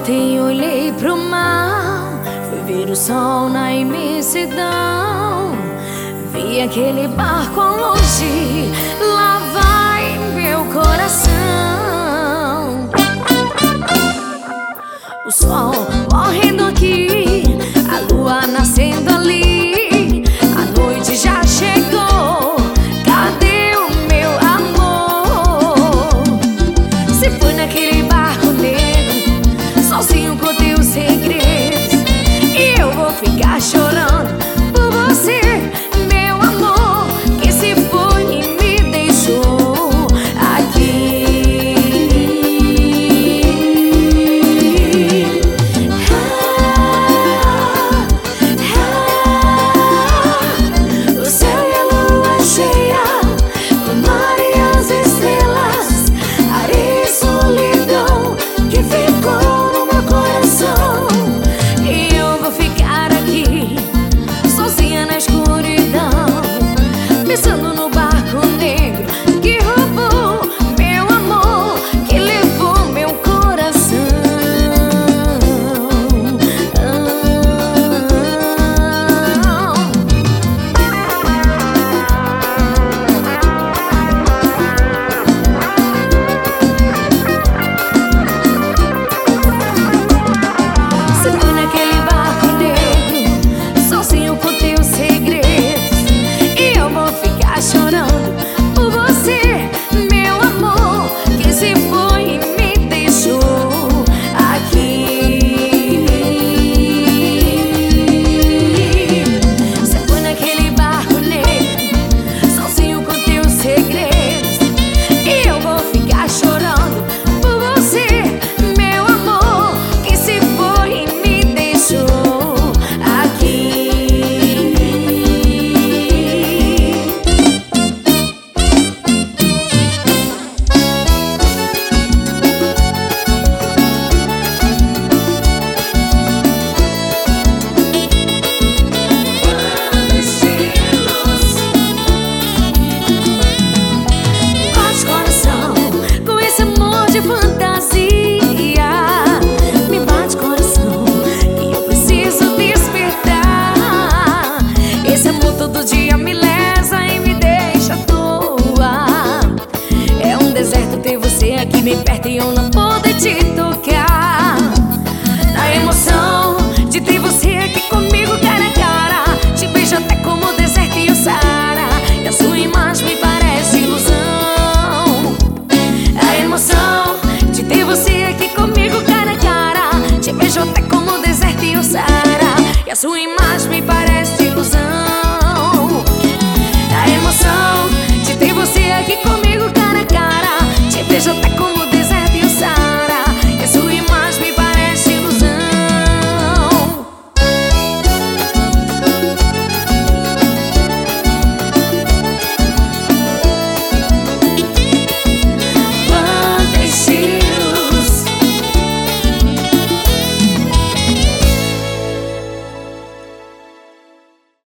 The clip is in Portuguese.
Ontem olhei pro mar, fui ver o sol na imensidão. Vi aquele barco ao longe, lá vai meu coração. O sol morrendo aqui, a lua nascendo ali. A noite já chegou, cadê o meu amor? Se foi naquele barco negro, sozinho com teus segredos, e eu vou ficar chorando por você, meu amor, que se foi e me deixou aqui. O céu e a lua cheia, o mar e as estrelas, areia e solidão que ficou no meu coração. E eu vou ficar aqui, sozinha na escuridão, pensando no barco negro que roubou meu amor, que levou meu coração. Você foi naquele barco negro, sozinho com teus segredos, e eu vou ficar chorando por você, meu amor, que se foi e me deixou aqui. Você foi naquele barco negro, sozinho com teus segredos, e eu vou ficar chorando por você, meu amor, que se foi e me deixou aqui. Bate coração com esse amor de fantasia. Me bate coração que eu preciso despertar. Esse amor todo dia me lesa e me deixa à toa. É um deserto ter você aqui bem perto e eu não poder te tocar. A emoção de ter você aqui comigo cara a cara, te beijo até como o deserto e o Saara, e a sua imagem me parece ilusão. A emoção de ter você aqui comigo cara a cara, te beijo até como o deserto e o Saara, e a sua imagem